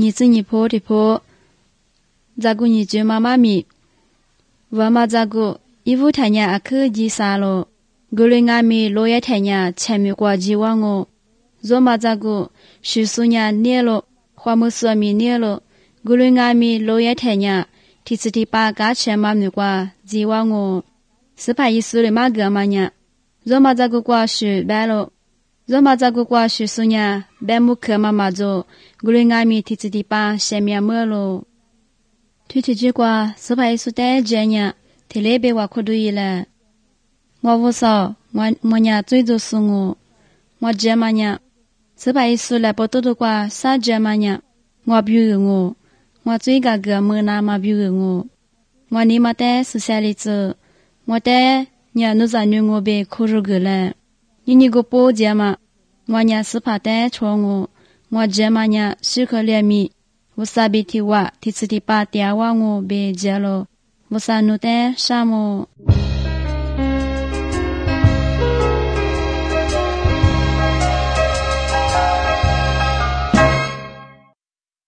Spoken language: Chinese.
你子你婆的婆，咋个你舅妈妈咪，我妈咋个衣服太娘阿克吉啥了，古里俺们落叶太娘前面挂机网哦，若妈咋个许苏娘捏了，花木说咪捏了，古里俺们落叶太娘提次提把嘎前妈咪挂机网哦，是怕一苏的马哥嘛娘，若妈咋个挂许白了。若嘛咋个挂许苏娘，白木克妈妈做，古里俺们提次提把前面没了。推推句挂，是怕一苏带着娘，提来被我看到伊了。我无少，我娘最做事我姐嘛娘，是怕一苏来不多的挂，啥姐嘛娘，我比如我最个没那么比如我你妈带是下里子，我带娘奴在女我被哭着个了。你个包姐嘛，我娘是怕带错我姐嘛娘许可怜米，我啥被提哇，提次提把电话我被接了，我啥奴带啥么？